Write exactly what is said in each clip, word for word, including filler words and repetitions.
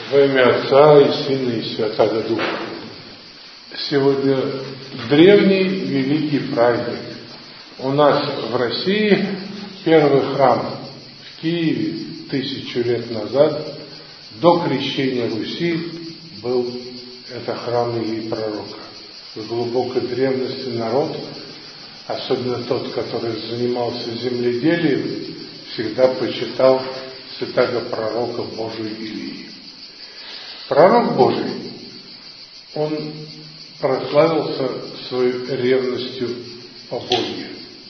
Во имя Отца и Сына и Святаго Духа. Сегодня древний великий праздник. У нас в России первый храм в Киеве тысячу лет назад, до крещения Руси, был это храм Илии Пророка. В глубокой древности народ, особенно тот, который занимался земледелием, всегда почитал святаго пророка Божию Илии. Пророк Божий, он прославился своей ревностью по Боге.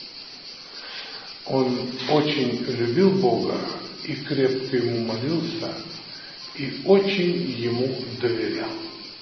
Он очень любил Бога и крепко Ему молился, и очень Ему доверял.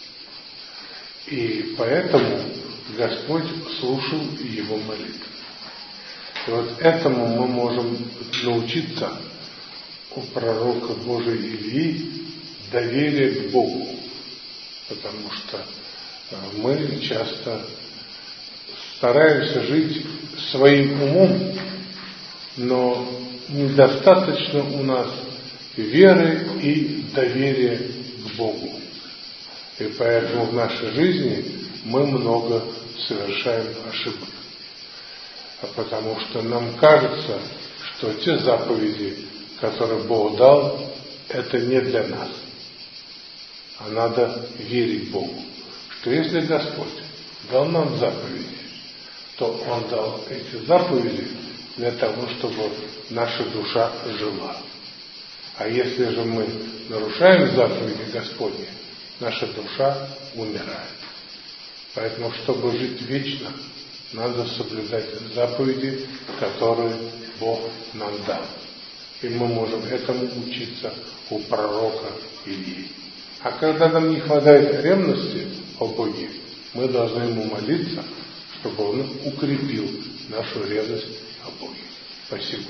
И поэтому Господь слушал Его молитвы. И вот этому мы можем научиться у пророка Божия Илии, доверие к Богу, потому что мы часто стараемся жить своим умом, но недостаточно у нас веры и доверия к Богу. И поэтому в нашей жизни мы много совершаем ошибок. А потому что нам кажется, что те заповеди, которые Бог дал, это не для нас. А надо верить Богу, что если Господь дал нам заповеди, то Он дал эти заповеди для того, чтобы наша душа жила. А если же мы нарушаем заповеди Господни, наша душа умирает. Поэтому, чтобы жить вечно, надо соблюдать заповеди, которые Бог нам дал. И мы можем этому учиться у пророка Илии. А когда нам не хватает ревности о Боге, мы должны Ему молиться, чтобы Он укрепил нашу ревность о Боге. Спасибо.